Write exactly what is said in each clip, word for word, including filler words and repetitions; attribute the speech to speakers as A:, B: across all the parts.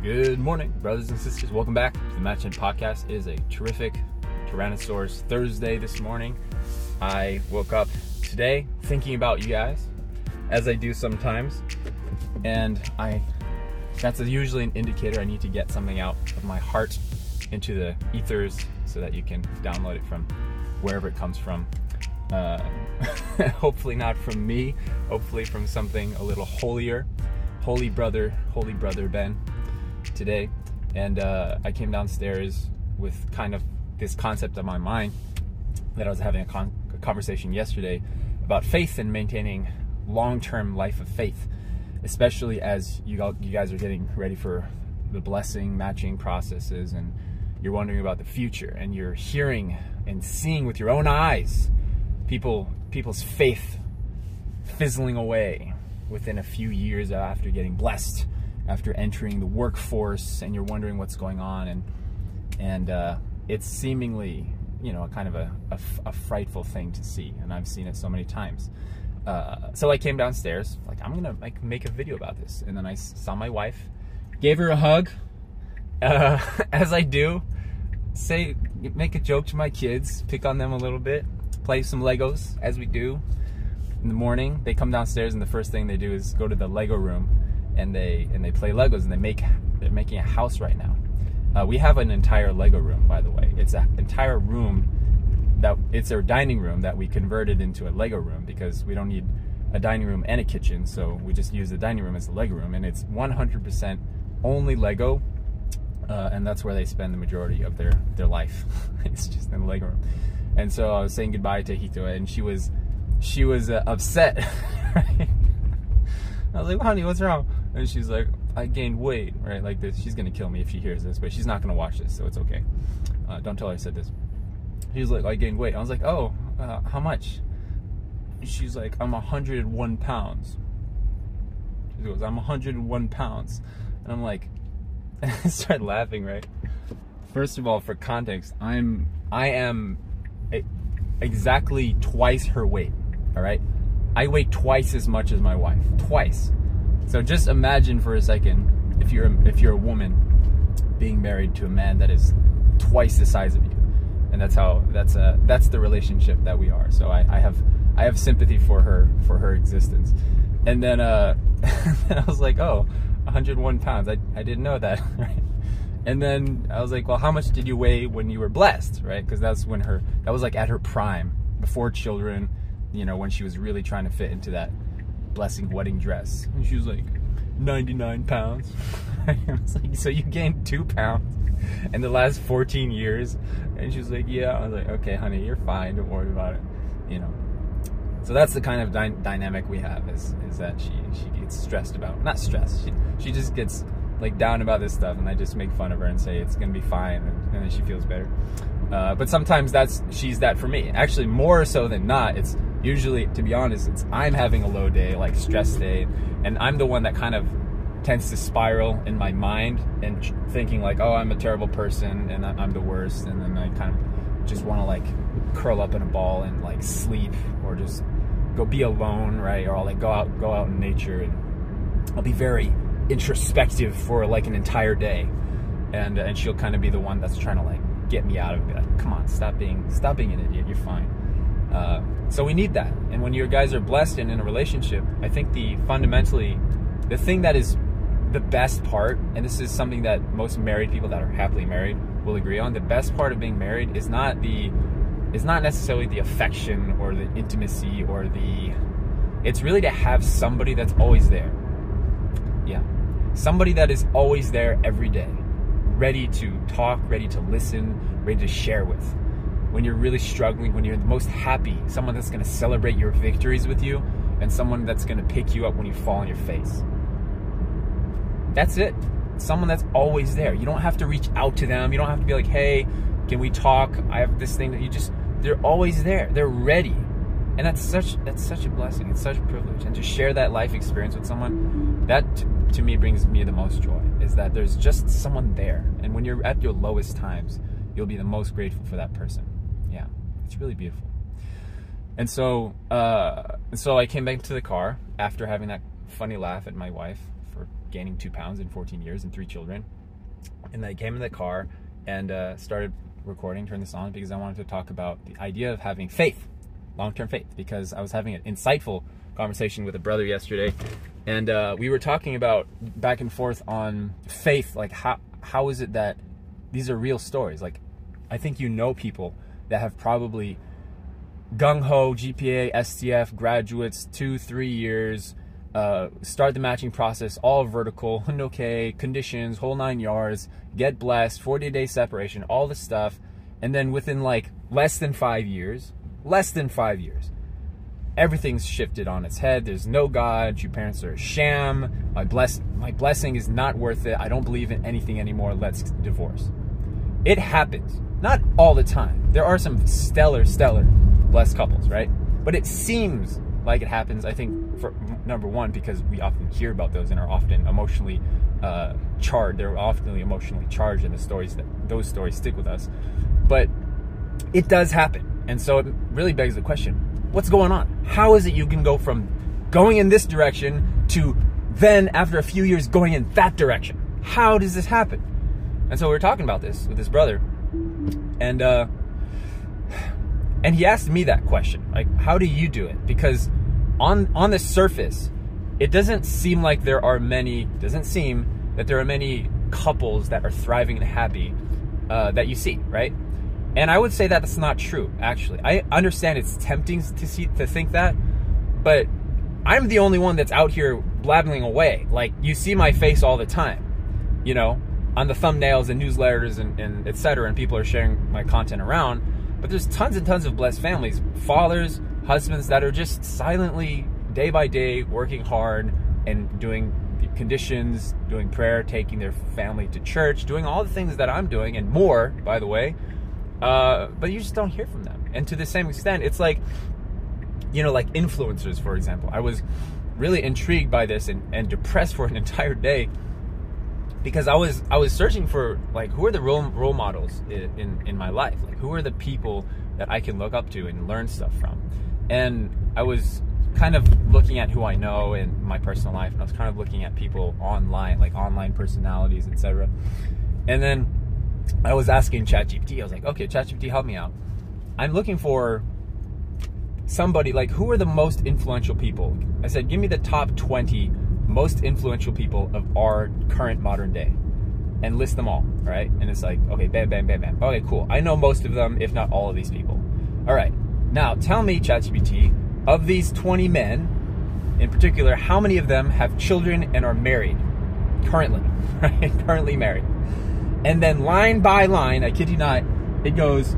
A: Good morning, brothers and sisters. Welcome back. The Match End Podcast is a terrific Tyrannosaurus Thursday this morning. I woke up today thinking about you guys, as I do sometimes, and I that's a, usually an indicator I need to get something out of my heart into the ethers so that you can download it from wherever it comes from. Uh, hopefully not from me, hopefully from something a little holier. Holy brother, holy brother Ben today. And uh, I came downstairs with kind of this concept on my mind that I was having a, con- a conversation yesterday about faith and maintaining long-term life of faith, especially as you, all, you guys are getting ready for the blessing matching processes and you're wondering about the future and you're hearing and seeing with your own eyes people people's faith fizzling away within a few years after getting blessed, after entering the workforce, and you're wondering what's going on, and and uh, it's seemingly, you know, kind of a, a, a frightful thing to see, and I've seen it so many times. Uh, so I came downstairs, like, I'm gonna like make a video about this, and then I saw my wife, gave her a hug, uh, as I do, say, make a joke to my kids, pick on them a little bit, play some Legos, as we do. In the morning, they come downstairs and the first thing they do is go to the Lego room, and they and they play Legos, and they make they're making a house right now. Uh, we have an entire Lego room, by the way. It's an entire room that it's our dining room that we converted into a Lego room because we don't need a dining room and a kitchen, so we just use the dining room as a Lego room, and it's one hundred percent only Lego, uh, and that's where they spend the majority of their their life. It's just in the Lego room. And so I was saying goodbye to Hito, and she was. She was uh, upset, right? I was like, honey, what's wrong? And she's like, I gained weight, right? Like this. She's going to kill me if she hears this, but she's not going to watch this, so it's okay. Uh, don't tell her I said this. She was like, I gained weight. I was like, oh, uh, how much? She's like, I'm one hundred one pounds. She goes, I'm one hundred one pounds. And I'm like, I started laughing, right? First of all, for context, I'm, I am a, exactly twice her weight. All right, I weigh twice as much as my wife, twice. So just imagine for a second if you're if you're a woman being married to a man that is twice the size of you, and that's how that's a that's the relationship that we are. So I, I have I have sympathy for her for her existence. And then uh, and I was like, oh, one hundred one pounds. I I didn't know that, right? And then I was like, well, how much did you weigh when you were blessed, right? Because that's when her that was like at her prime, before children. You know, when she was really trying to fit into that blessing wedding dress. And she was like, ninety-nine pounds. I was like, so you gained two pounds in the last fourteen years? And she was like, yeah. I was like, okay, honey, you're fine. Don't worry about it. You know. So that's the kind of dy- dynamic we have is, is that she, she gets stressed about, not stressed. She, she just gets like down about this stuff, and I just make fun of her and say it's going to be fine. And, and then she feels better. Uh, but sometimes that's, she's that for me. Actually, more so than not, it's, usually, to be honest, it's I'm having a low day, like stress day, and I'm the one that kind of tends to spiral in my mind and thinking like, oh, I'm a terrible person and I'm the worst, and then I kind of just want to like curl up in a ball and like sleep or just go be alone, right? Or I'll like go out, go out in nature, and I'll be very introspective for like an entire day, and and she'll kind of be the one that's trying to like get me out of it. Like, come on, stop being, stop being an idiot. You're fine. Uh, so we need that. And when you guys are blessed and in a relationship, I think the fundamentally, the thing that is the best part, and this is something that most married people that are happily married will agree on, the best part of being married is not the, is not necessarily the affection or the intimacy or the, it's really to have somebody that's always there. Yeah. Somebody that is always there every day, ready to talk, ready to listen, ready to share with. When you're really struggling, when you're the most happy, someone that's going to celebrate your victories with you, and someone that's going to pick you up when you fall on your face. That's it. Someone that's always there. You don't have to reach out to them. You don't have to be like, hey, can we talk? I have this thing that you just, they're always there. They're ready. And that's such that's such a blessing. It's such a privilege. And to share that life experience with someone, that t- to me brings me the most joy, is that there's just someone there. And when you're at your lowest times, you'll be the most grateful for that person. Yeah, it's really beautiful. And so, uh, so I came back to the car after having that funny laugh at my wife for gaining two pounds in fourteen years and three children. And I came in the car and uh, started recording, turned this on because I wanted to talk about the idea of having faith, long-term faith, because I was having an insightful conversation with a brother yesterday, and uh, we were talking about back and forth on faith, like how how is it that these are real stories? Like, I think you know people that have probably gung-ho, G P A, S T F, graduates, two, three years, uh, start the matching process, all vertical, okay, conditions, whole nine yards, get blessed, forty-day separation, all the stuff, and then within like less than five years, less than five years, everything's shifted on its head. There's no God. Your parents are a sham. My bless, my blessing is not worth it. I don't believe in anything anymore. Let's divorce. It happens. Not all the time. There are some stellar, stellar blessed couples, right? But it seems like it happens, I think, for number one, because we often hear about those and are often emotionally uh, charged. They're often emotionally charged in the stories that those stories stick with us. But it does happen. And so it really begs the question, what's going on? How is it you can go from going in this direction to then, after a few years, going in that direction? How does this happen? And so we were talking about this with this brother, and uh, and he asked me that question, like, how do you do it? Because on on the surface, it doesn't seem like there are many, doesn't seem that there are many couples that are thriving and happy uh, that you see, right? And I would say that that's not true, actually. I understand it's tempting to see to think that, but I'm the only one that's out here blabbling away. Like, you see my face all the time, you know, on the thumbnails and newsletters and, and et cetera, and people are sharing my content around. But there's tons and tons of blessed families, fathers, husbands that are just silently, day by day, working hard and doing conditions, doing prayer, taking their family to church, doing all the things that I'm doing and more, by the way. Uh, but you just don't hear from them. And to the same extent, it's like, you know, like influencers, for example. I was really intrigued by this and, and depressed for an entire day because I was I was searching for, like, who are the role, role models in, in, in my life? Like, who are the people that I can look up to and learn stuff from? And I was kind of looking at who I know in my personal life, and I was kind of looking at people online, like online personalities, et cetera. And then I was asking ChatGPT, I was like, okay, ChatGPT, help me out. I'm looking for somebody, like, who are the most influential people? I said, give me the top twenty most influential people of our current modern day and list them all, right? And it's like, okay, bam, bam, bam, bam. Okay, cool. I know most of them, if not all of these people. All right. Now, tell me, ChatGPT, of these twenty men in particular, how many of them have children and are married currently, right? Currently married. And then line by line, I kid you not, it goes,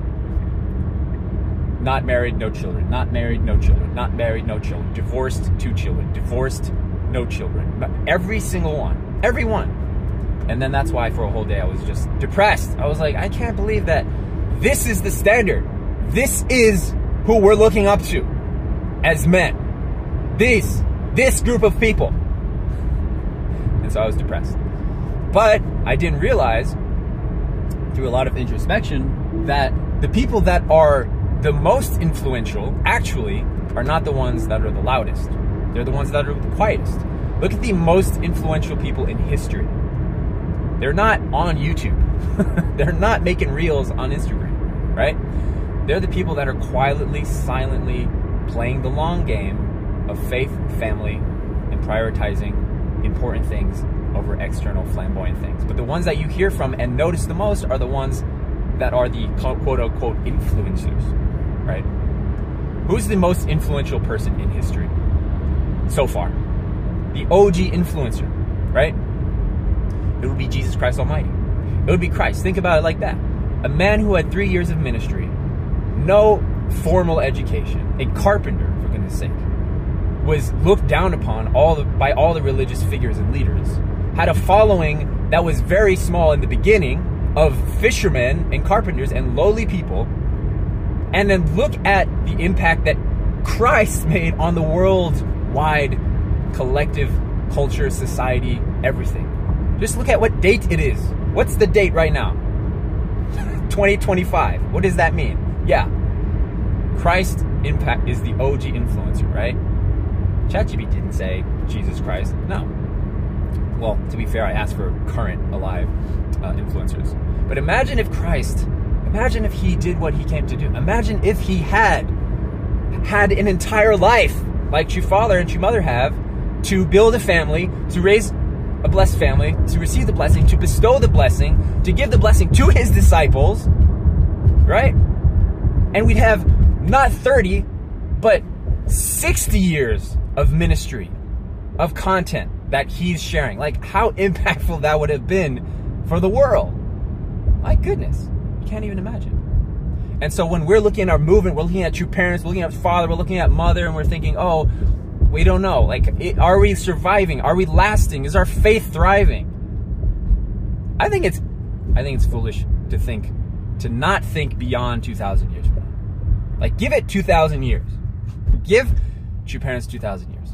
A: not married, no children, not married, no children, not married, no children, divorced, two children, divorced, no children. But every single one, every one. And then that's why for a whole day I was just depressed. I was like, I can't believe that this is the standard. This is who we're looking up to as men. This, this group of people. And so I was depressed. But I didn't realize, through a lot of introspection, that the people that are the most influential actually are not the ones that are the loudest. They're the ones that are the quietest. Look at the most influential people in history. They're not on YouTube. They're not making reels on Instagram, right? They're the people that are quietly, silently playing the long game of faith, family, and prioritizing important things over external flamboyant things. But the ones that you hear from and notice the most are the ones that are the quote-unquote influencers, right? Who's the most influential person in history so far? The O G influencer, right? It would be Jesus Christ Almighty. It would be Christ. Think about it like that. A man who had three years of ministry, no formal education, a carpenter, for goodness sake, was looked down upon all the, by all the religious figures and leaders, had a following that was very small in the beginning of fishermen and carpenters and lowly people, and then look at the impact that Christ made on the worldwide collective culture, society, everything. Just look at what date it is. What's the date right now? twenty twenty-five. What does that mean? Yeah. Christ impact is the O G influencer, right? ChatGPT didn't say Jesus Christ. No. Well, to be fair, I asked for current alive uh, influencers. But imagine if Christ, imagine if he did what he came to do. Imagine if he had had an entire life like true father and true mother have, to build a family, to raise a blessed family, to receive the blessing, to bestow the blessing, to give the blessing to his disciples, right? And we'd have not thirty, but sixty years of ministry, of content that he's sharing. Like, how impactful that would have been for the world. My goodness, you can't even imagine. And so when we're looking at our movement, we're looking at true parents, we're looking at father, we're looking at mother, and we're thinking, oh, we don't know. Like, it, are we surviving? Are we lasting? Is our faith thriving? I think it's, I think it's foolish to think, to not think beyond two thousand years from now. Like, give it two thousand years. Give true parents two thousand years.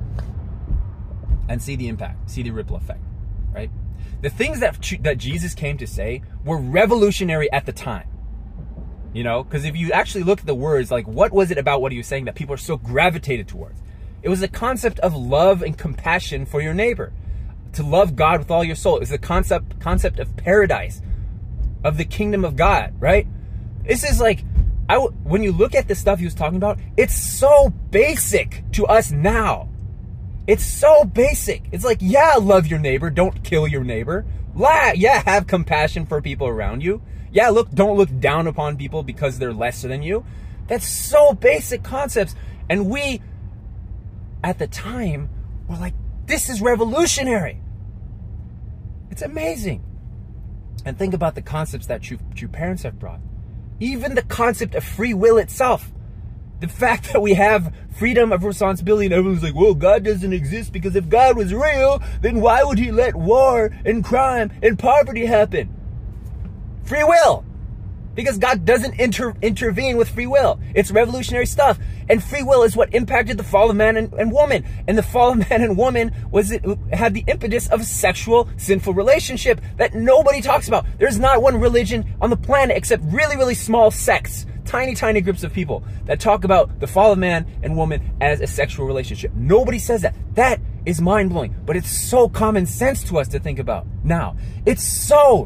A: And see the impact, see the ripple effect, right? The things that that Jesus came to say were revolutionary at the time. You know, because if you actually look at the words, like, what was it about what he was saying that people are so gravitated towards? It was the concept of love and compassion for your neighbor. To love God with all your soul. It was the concept, concept of paradise, of the kingdom of God, right? This is like, I, when you look at the stuff he was talking about, it's so basic to us now. It's so basic. It's like, yeah, love your neighbor. Don't kill your neighbor. Yeah, have compassion for people around you. Yeah, look, don't look down upon people because they're lesser than you. That's so basic concepts. And we, at the time, were like, this is revolutionary. It's amazing. And think about the concepts that true, true parents have brought. Even the concept of free will itself. The fact that we have freedom of responsibility, and everyone's like, well, God doesn't exist, because if God was real, then why would he let war and crime and poverty happen? Free will. Because God doesn't inter- intervene with free will. It's revolutionary stuff. And free will is what impacted the fall of man and, and woman. And the fall of man and woman was it had the impetus of a sexual, sinful relationship that nobody talks about. There's not one religion on the planet except really, really small sects, tiny, tiny groups of people that talk about the fall of man and woman as a sexual relationship. Nobody says that. That is mind-blowing. But it's so common sense to us to think about now. It's so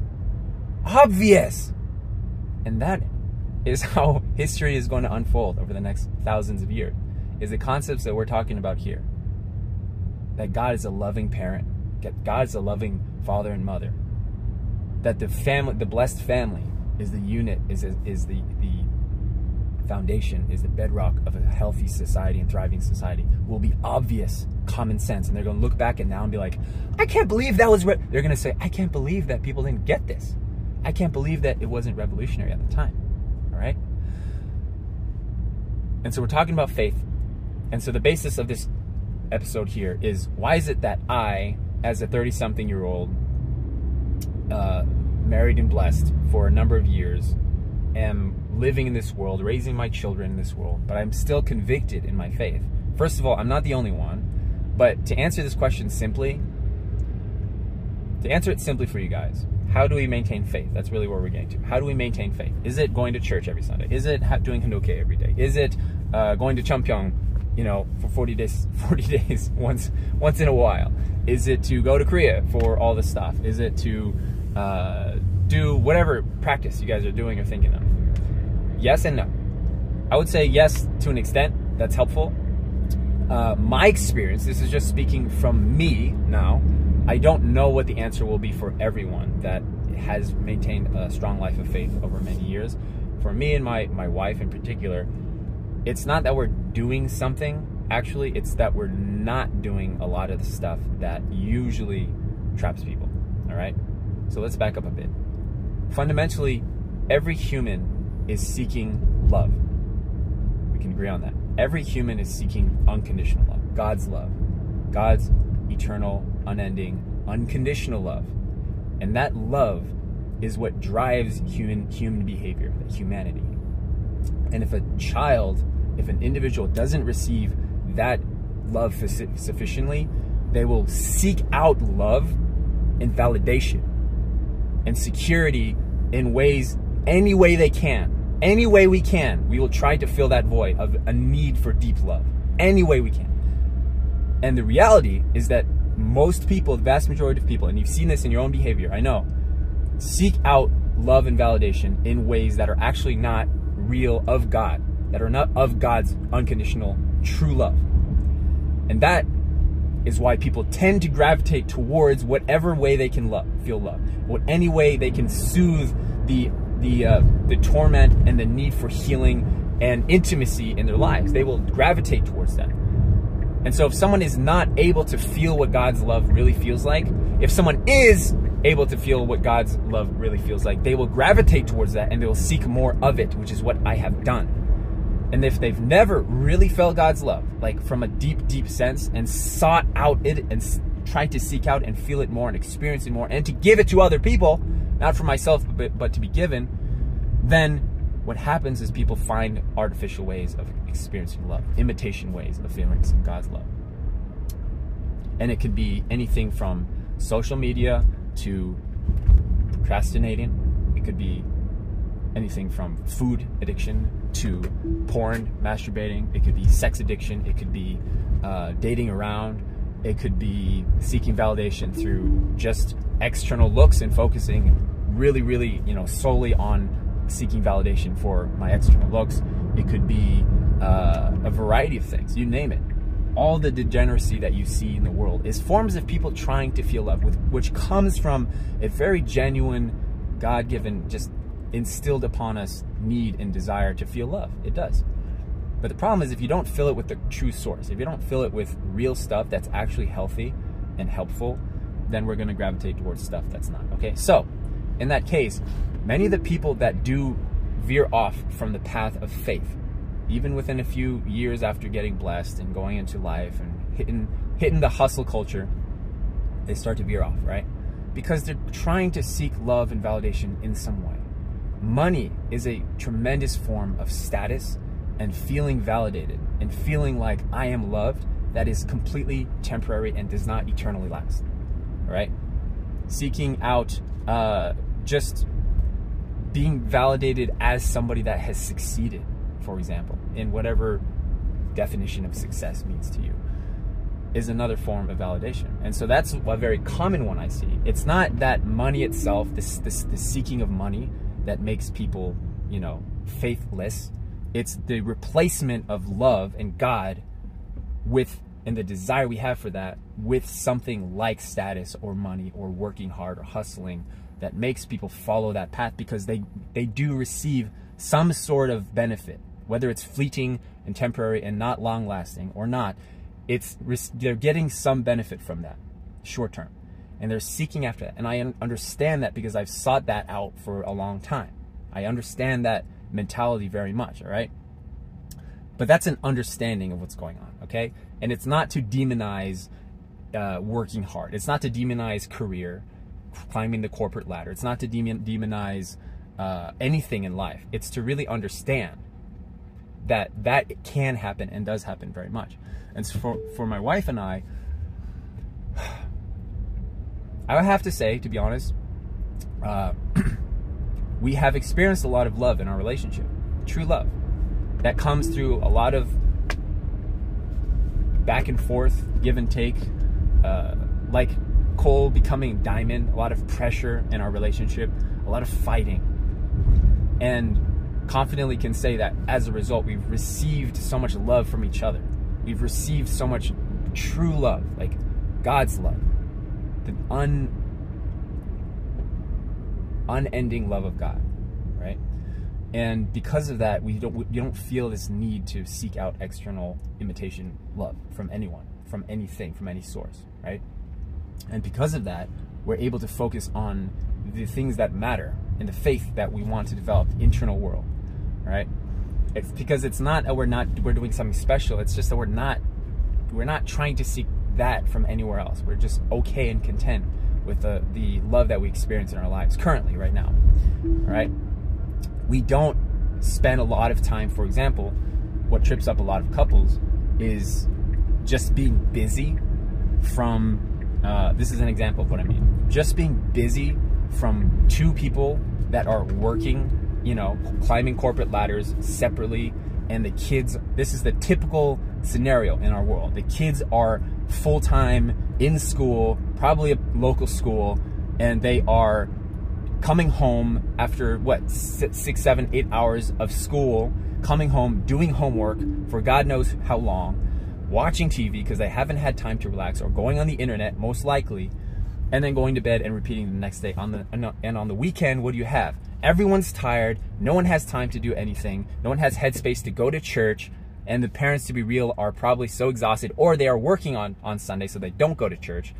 A: obvious. And that is how history is going to unfold over the next thousands of years, is the concepts that we're talking about here. That God is a loving parent. That God is a loving father and mother. That the family, the blessed family, is the unit, is, is the, the foundation, is the bedrock of a healthy society and thriving society, will be obvious common sense. And they're going to look back at now and be like, I can't believe that was, re-. they're going to say, I can't believe that people didn't get this. I can't believe that it wasn't revolutionary at the time. All right? And so we're talking about faith. And so the basis of this episode here is, why is it that I, as a thirty-something-year-old, uh, married and blessed for a number of years, am living in this world, raising my children in this world, but I'm still convicted in my faith? First of all, I'm not the only one. But to answer this question simply, to answer it simply for you guys, how do we maintain faith? That's really where we're getting to. How do we maintain faith? Is it going to church every Sunday? Is it doing Handoke every day? Is it uh, going to Champyeong, you know, for forty days, forty days once, once in a while? Is it to go to Korea for all this stuff? Is it to uh, do whatever practice you guys are doing or thinking of? Yes and no. I would say yes to an extent. That's helpful. Uh, my experience, this is just speaking from me now, I don't know what the answer will be for everyone that has maintained a strong life of faith over many years. For me and my, my wife in particular, it's not that we're doing something, actually, it's that we're not doing a lot of the stuff that usually traps people, all right? So let's back up a bit. Fundamentally, every human is seeking love. We can agree on that. Every human is seeking unconditional love, God's love, God's eternal, unending, unconditional love. And that love is what drives human human behavior, humanity. And if a child, if an individual doesn't receive that love sufficiently, they will seek out love and validation and security in ways, any way they can. Any way we can, we will try to fill that void of a need for deep love. Any way we can. And the reality is that most people, the vast majority of people, and you've seen this in your own behavior, I know, seek out love and validation in ways that are actually not real of God, that are not of God's unconditional true love. And that is why people tend to gravitate towards whatever way they can love, feel love, what any way they can soothe the the uh, the torment and the need for healing and intimacy in their lives. They will gravitate towards that. And so if someone is not able to feel what God's love really feels like, if someone is able to feel what God's love really feels like, they will gravitate towards that and they will seek more of it, which is what I have done. And if they've never really felt God's love, like from a deep, deep sense, and sought out it and tried to seek out and feel it more and experience it more and to give it to other people, not for myself, but, but to be given, then what happens is people find artificial ways of experiencing love, imitation ways of feeling God's love. And it could be anything from social media to procrastinating. It could be anything from food addiction to porn, masturbating. It could be sex addiction. It could be uh, dating around. It could be seeking validation through just external looks and focusing really, really, you know, solely on seeking validation for my external looks. It could be uh, a variety of things, you name it. All the degeneracy that you see in the world is forms of people trying to feel love, with, which comes from a very genuine, God-given, just instilled upon us need and desire to feel love. It does. But the problem is if you don't fill it with the true source, if you don't fill it with real stuff that's actually healthy and helpful, then we're going to gravitate towards stuff that's not. Okay, so in that case, many of the people that do veer off from the path of faith, even within a few years after getting blessed and going into life and hitting, hitting the hustle culture, they start to veer off, right? Because they're trying to seek love and validation in some way. Money is a tremendous form of status and feeling validated and feeling like I am loved that is completely temporary and does not eternally last, right? Seeking out uh, just being validated as somebody that has succeeded, for example, in whatever definition of success means to you, is another form of validation. And so that's a very common one I see. It's not that money itself, this, this, the seeking of money, that makes people, you know, faithless. It's the replacement of love and God with, and the desire we have for that, with something like status or money or working hard or hustling that makes people follow that path because they, they do receive some sort of benefit, whether it's fleeting and temporary and not long lasting or not. It's, they're getting some benefit from that short term. And they're seeking after that. And I understand that because I've sought that out for a long time. I understand that mentality very much, all right? But that's an understanding of what's going on, okay? And it's not to demonize uh, working hard. It's not to demonize career, climbing the corporate ladder. It's not to demon demonize uh, anything in life. It's to really understand that that can happen and does happen very much. And so for, for my wife and I, I would have to say, to be honest, uh, we have experienced a lot of love in our relationship, true love, that comes through a lot of back and forth, give and take, uh, like coal becoming diamond, a lot of pressure in our relationship, a lot of fighting, and confidently can say that as a result, we've received so much love from each other. We've received so much true love, like God's love. The un, unending love of God, right? And because of that, we don't we don't feel this need to seek out external imitation love from anyone, from anything, from any source, right? And because of that, we're able to focus on the things that matter in the faith that we want to develop, the internal world, right? It's because it's not that we're not we're doing something special. It's just that we're not we're not trying to seek that from anywhere else. We're just okay and content with the, the love that we experience in our lives currently, right now. All right? We don't spend a lot of time, for example, what trips up a lot of couples is just being busy from, uh, this is an example of what I mean, just being busy from two people that are working, you know, climbing corporate ladders separately, and the kids, this is the typical scenario in our world. The kids are full-time in school, probably a local school, and they are coming home after what six, seven, eight hours of school, coming home, doing homework for God knows how long, watching T V because they haven't had time to relax, or going on the internet most likely, and then going to bed and repeating the next day. On the and on the weekend, what do you have? Everyone's tired. No one has time to do anything. No one has headspace to go to church. And the parents, to be real, are probably so exhausted, or they are working on, on Sunday, so they don't go to church.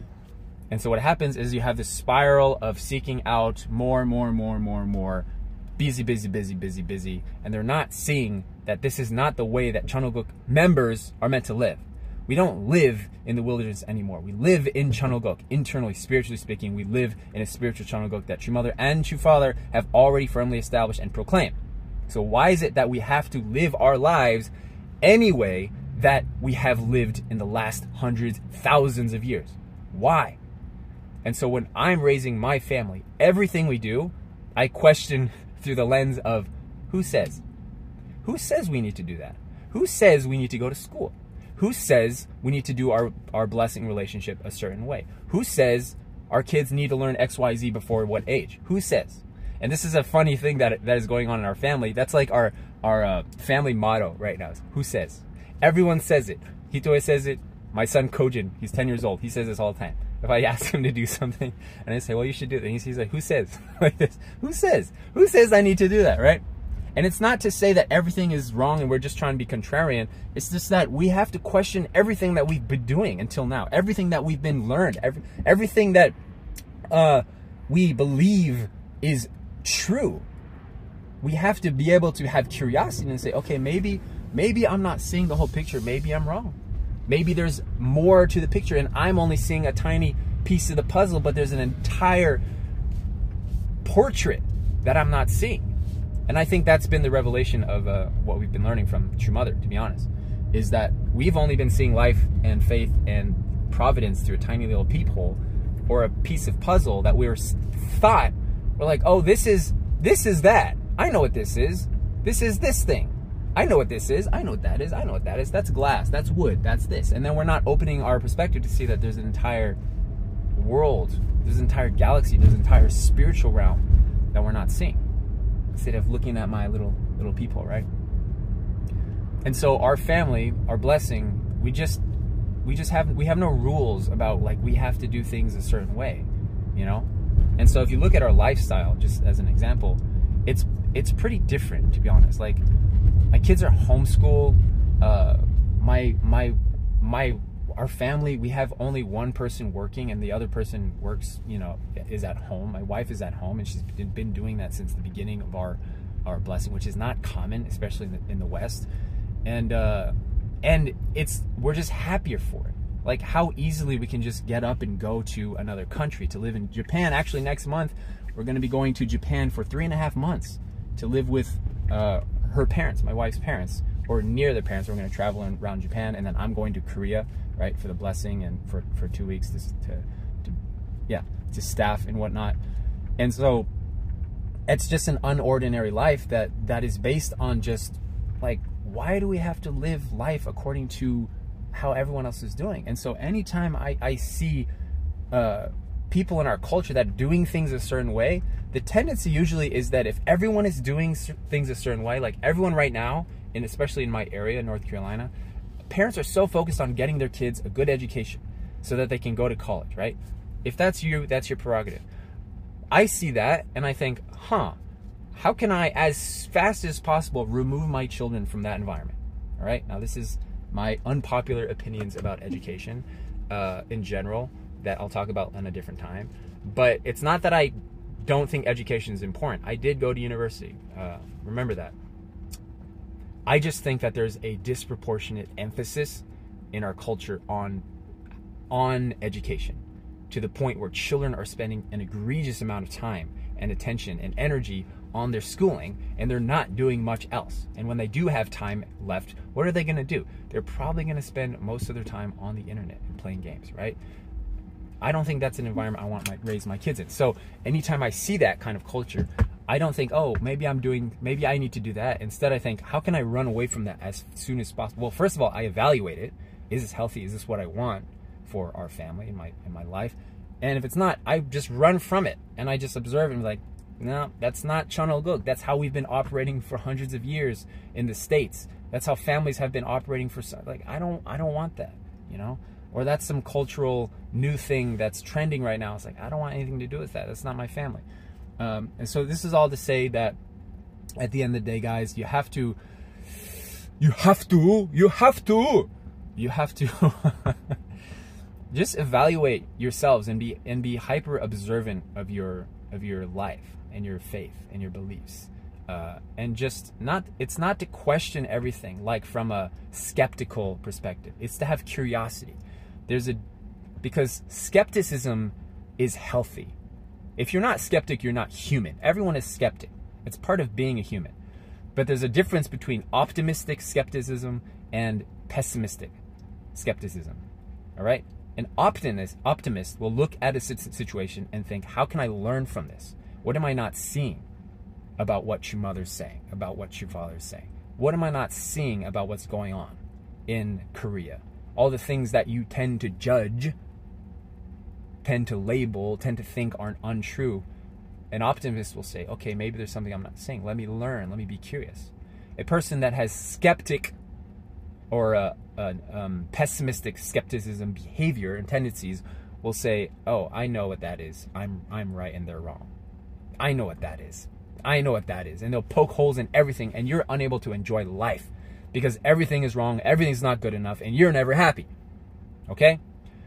A: And so what happens is you have this spiral of seeking out more and more and more and more and more, busy, busy, busy, busy, busy. And they're not seeing that this is not the way that Channelguk members are meant to live. We don't live in the wilderness anymore. We live in Channelguk, internally, spiritually speaking. We live in a spiritual Channelguk that True Mother and True Father have already firmly established and proclaimed. So why is it that we have to live our lives anyway that we have lived in the last hundreds, thousands of years? Why? And so when I'm raising my family, everything we do, I question through the lens of who says? Who says we need to do that? Who says we need to go to school? Who says we need to do our, our blessing relationship a certain way? Who says our kids need to learn X Y Z before what age? Who says? And this is a funny thing that that is going on in our family. That's like our our uh, family motto right now. Is who says? Everyone says it. Hitoe says it. My son Kojin, he's ten years old. He says this all the time. If I ask him to do something and I say, well, you should do it, and he's like, who says? Like this. Who says? Who says I need to do that, right? And it's not to say that everything is wrong and we're just trying to be contrarian. It's just that we have to question everything that we've been doing until now. Everything that we've been learned. Every, everything that uh, we believe is true. We have to be able to have curiosity and say, okay, maybe maybe I'm not seeing the whole picture. Maybe I'm wrong. Maybe there's more to the picture and I'm only seeing a tiny piece of the puzzle, but there's an entire portrait that I'm not seeing. And I think that's been the revelation of uh, what we've been learning from True Mother, to be honest, is that we've only been seeing life and faith and providence through a tiny little peephole, or a piece of puzzle that we were thought, we're like, oh, this is this is that. I know what this is. This is this thing. I know what this is. I know what that is. I know what that is. That's glass. That's wood. That's this. And then we're not opening our perspective to see that there's an entire world, there's an entire galaxy, there's an entire spiritual realm that we're not seeing, instead of looking at my little little peephole, right? And so our family, our blessing, we just we just have we have no rules about like we have to do things a certain way, you know? And so if you look at our lifestyle, just as an example, it's it's pretty different, to be honest. Like, my kids are homeschooled. Uh, my my my our family, we have only one person working, and the other person works, you know, is at home. My wife is at home, and she's been doing that since the beginning of our our blessing, which is not common, especially in the, in the West. And uh, and it's we're just happier for it. Like how easily we can just get up and go to another country to live in Japan. Actually, next month we're going to be going to Japan for three and a half months to live with uh, her parents, my wife's parents, or near their parents. We're going to travel around Japan, and then I'm going to Korea, right, for the blessing and for, for two weeks to, to, to yeah, to staff and whatnot. And so it's just an unordinary life that that is based on just like, why do we have to live life according to how everyone else is doing? And so anytime I, I see uh, people in our culture that are doing things a certain way, the tendency usually is that if everyone is doing things a certain way, like everyone right now, and especially in my area, North Carolina, parents are so focused on getting their kids a good education so that they can go to college, right? If that's you, that's your prerogative. I see that and I think, huh, how can I, as fast as possible, remove my children from that environment? All right, now this is my unpopular opinions about education uh, in general that I'll talk about in a different time. But it's not that I don't think education is important. I did go to university. Uh, remember that. I just think that there's a disproportionate emphasis in our culture on on education, to the point where children are spending an egregious amount of time and attention and energy on their schooling, and they're not doing much else. And when they do have time left, what are they going to do? They're probably going to spend most of their time on the internet and playing games, right? I don't think that's an environment I want to raise my kids in. So anytime I see that kind of culture, I don't think, oh, maybe I'm doing, maybe I need to do that. Instead, I think, how can I run away from that as soon as possible? Well, first of all, I evaluate it. is this healthy? Is this what I want for our family and my in my life? And if it's not, I just run from it and I just observe and be like, no, that's not Channel Guk. That's how we've been operating for hundreds of years in the States. That's how families have been operating for, like, I don't, I don't want that, you know? Or that's some cultural new thing that's trending right now. It's like, I don't want anything to do with that. That's not my family. Um, and so this is all to say that at the end of the day, guys, you have to, you have to, you have to, you have to just evaluate yourselves and be, and be hyper observant of your, of your life and your faith and your beliefs. Uh, and just not, it's not to question everything like from a skeptical perspective. It's to have curiosity. There's a, because skepticism is healthy. If you're not skeptic, you're not human. Everyone is skeptic. It's part of being a human. But there's a difference between optimistic skepticism and pessimistic skepticism. All right? An optimist, optimist will look at a situation and think, how can I learn from this? What am I not seeing about what your mother's saying, about what your father's saying? What am I not seeing about what's going on in Korea? All the things that you tend to judge, tend to label, tend to think aren't untrue. An optimist will say, okay, maybe there's something I'm not saying. Let me learn. Let me be curious. A person that has skeptic or a, a um, pessimistic skepticism behavior and tendencies will say, oh, I know what that is. I'm I'm right and they're wrong. I know what that is. I know what that is. And they'll poke holes in everything and you're unable to enjoy life because everything is wrong, everything's not good enough, and you're never happy. Okay?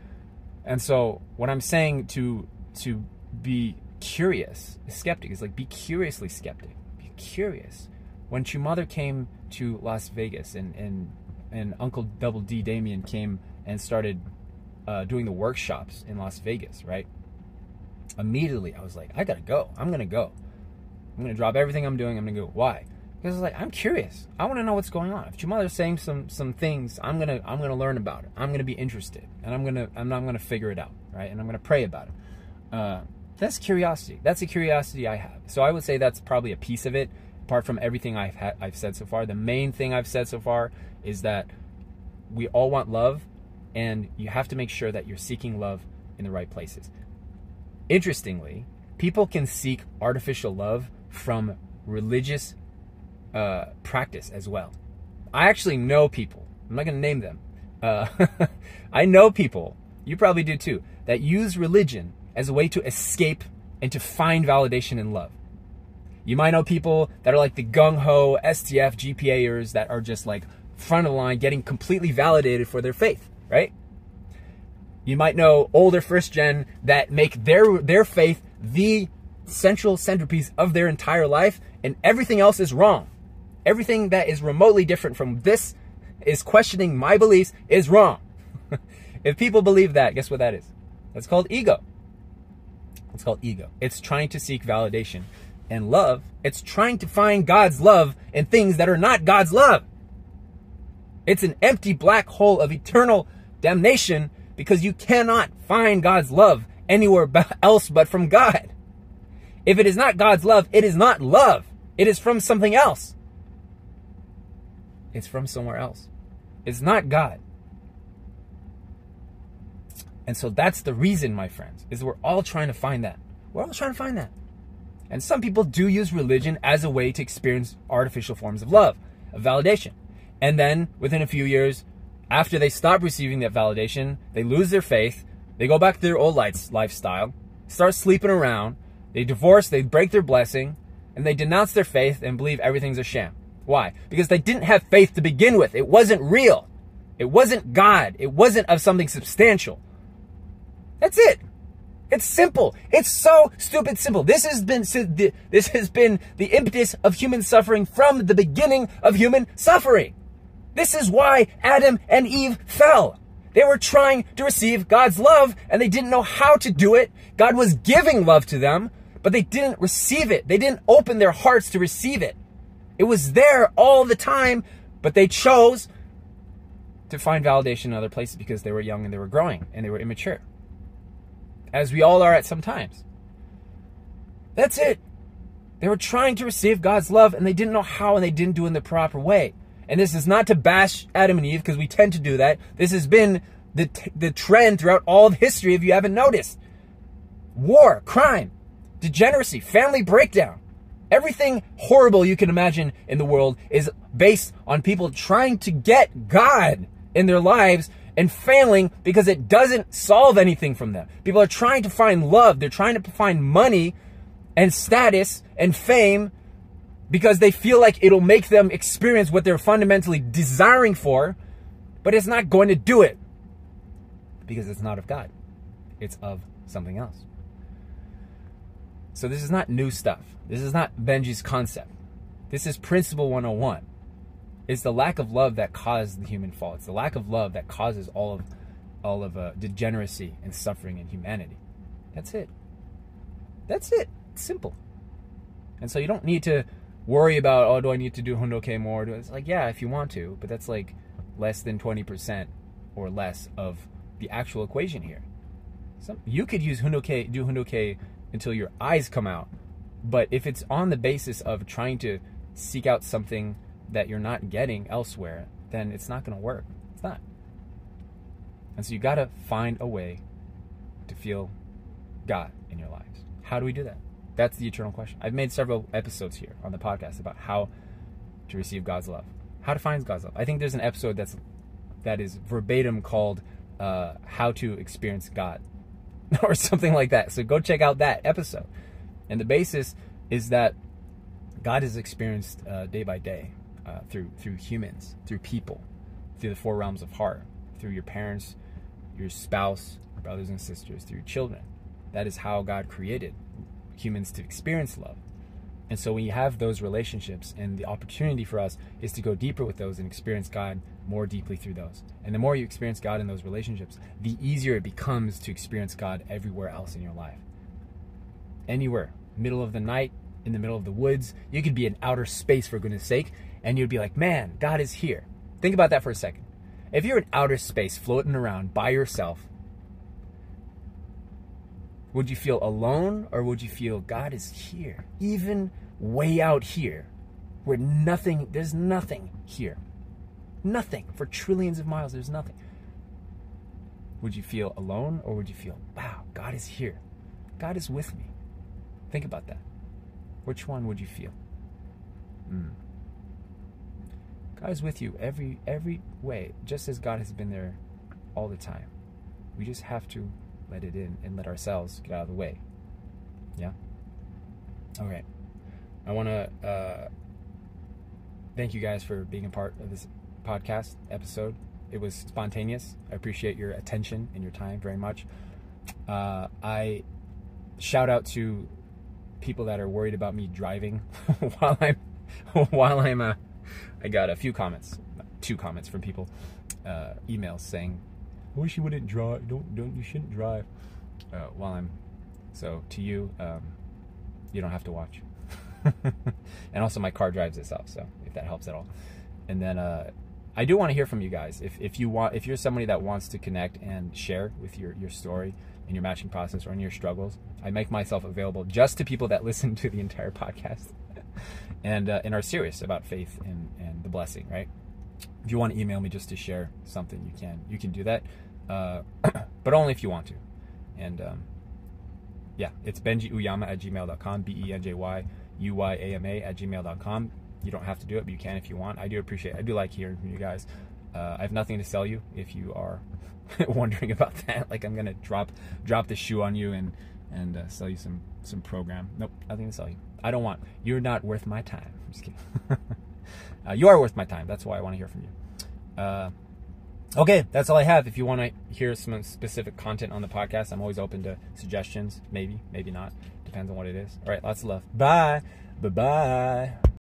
A: And so what I'm saying to to be curious, a skeptic, is like be curiously skeptic. Be curious. When your mother came to Las Vegas and, and, and Uncle Double D Damien came and started uh, doing the workshops in Las Vegas, right? Immediately I was like, I gotta go. I'm gonna go. I'm gonna drop everything I'm doing. I'm gonna go. Why? Because like I'm curious. I want to know what's going on. If your mother's saying some some things, I'm gonna I'm gonna learn about it. I'm gonna be interested, and I'm gonna I'm not gonna figure it out, right? And I'm gonna pray about it. Uh, that's curiosity. That's a curiosity I have. So I would say that's probably a piece of it. Apart from everything I've ha- I've said so far, the main thing I've said so far is that we all want love, and you have to make sure that you're seeking love in the right places. Interestingly, people can seek artificial love from religious uh, practice as well. I actually know people, I'm not going to name them. Uh, I know people, you probably do too, that use religion as a way to escape and to find validation in love. You might know people that are like the gung-ho S T F G P A-ers that are just like front of the line getting completely validated for their faith, right? You might know older first gen that make their their faith the central centerpiece of their entire life, and everything else is wrong. Everything that is remotely different from this is questioning my beliefs is wrong. If people believe that, guess what that is? That's called ego. It's called ego. It's trying to seek validation. And love, it's trying to find God's love in things that are not God's love. It's an empty black hole of eternal damnation because you cannot find God's love anywhere else but from God. If it is not God's love, it is not love. It is from something else. It's from somewhere else. It's not God. And so that's the reason, my friends, is we're all trying to find that. We're all trying to find that. And some people do use religion as a way to experience artificial forms of love, of validation. And then within a few years, after they stop receiving that validation, they lose their faith, they go back to their old lifestyle, start sleeping around, they divorce, they break their blessing, and they denounce their faith and believe everything's a sham. Why? Because they didn't have faith to begin with. It wasn't real. It wasn't God. It wasn't of something substantial. That's it. It's simple. It's so stupid simple. This has been this has been the impetus of human suffering from the beginning of human suffering. This is why Adam and Eve fell. They were trying to receive God's love and they didn't know how to do it. God was giving love to them, but they didn't receive it. They didn't open their hearts to receive it. It was there all the time, but they chose to find validation in other places because they were young and they were growing and they were immature. As we all are at some times. That's it. They were trying to receive God's love and they didn't know how and they didn't do it in the proper way. And this is not to bash Adam and Eve, because we tend to do that. This has been the, t- the trend throughout all of history, if you haven't noticed. War, crime, degeneracy, family breakdown. Everything horrible you can imagine in the world is based on people trying to get God in their lives and failing because it doesn't solve anything from them. People are trying to find love. They're trying to find money and status and fame because they feel like it'll make them experience what they're fundamentally desiring for, but it's not going to do it because it's not of God. It's of something else. So this is not new stuff. This is not Benji's concept. This is principle one oh one. It's the lack of love that caused the human fall. It's the lack of love that causes all of all of uh, degeneracy and suffering in humanity. That's it. That's it. It's simple. And so you don't need to worry about, oh, do I need to do Hundoke more? It's like, yeah, if you want to, but that's like less than twenty percent or less of the actual equation here. So you could use Hundoke, do Hundoke until your eyes come out. But if it's on the basis of trying to seek out something that you're not getting elsewhere, then it's not going to work. It's not. And so you got to find a way to feel God in your lives. How do we do that? That's the eternal question. I've made several episodes here on the podcast about how to receive God's love, how to find God's love. I think there's an episode that's that is verbatim called uh, "How to Experience God" or something like that. So go check out that episode. And the basis is that God is experienced uh, day by day uh, through through humans, through people, through the four realms of heart, through your parents, your spouse, brothers and sisters, through your children. That is how God created humans to experience love. And so when you have those relationships, and the opportunity for us is to go deeper with those and experience God more deeply through those. And the more you experience God in those relationships, the easier it becomes to experience God everywhere else in your life. Anywhere, middle of the night, in the middle of the woods, you could be in outer space, for goodness sake, and you'd be like, man, God is here. Think about that for a second. If you're in outer space floating around by yourself, would you feel alone, or would you feel God is here, even way out here, where nothing, there's nothing here. Nothing. For trillions of miles, there's nothing. Would you feel alone, or would you feel, wow, God is here. God is with me. Think about that. Which one would you feel? Mm. God is with you every every way, just as God has been there all the time. We just have to let it in and let ourselves get out of the way. Yeah? All right. I want to uh, thank you guys for being a part of this podcast episode. It was spontaneous. I appreciate your attention and your time very much. Uh, I shout out to people that are worried about me driving while I'm while I'm uh, I got a few comments, two comments from people, uh, emails saying, I wish you wouldn't drive. Don't, don't, you shouldn't drive uh, while I'm, so to you, um, you don't have to watch. And also my car drives itself, so if that helps at all. And then, uh, I do want to hear from you guys. If, if you want, if you're somebody that wants to connect and share with your, your story and your matching process or in your struggles, I make myself available just to people that listen to the entire podcast and, uh, and are serious about faith and, and the blessing, right? If you want to email me just to share something, you can. You can do that, uh, but only if you want to. And um, yeah, it's benji uyama at gmail dot com, B E N J Y U Y A M A at gmail dot com. You don't have to do it, but you can if you want. I do appreciate it. I do like hearing from you guys. Uh, I have nothing to sell you if you are wondering about that. Like I'm going to drop drop the shoe on you and, and uh, sell you some, some program. Nope, nothing to sell you. I don't want. You're not worth my time. I'm just kidding. Uh, you are worth my time. That's why I want to hear from you. Uh, okay, that's all I have. If you want to hear some specific content on the podcast, I'm always open to suggestions. Maybe, maybe not. Depends on what it is. All right, lots of love. Bye. Bye-bye.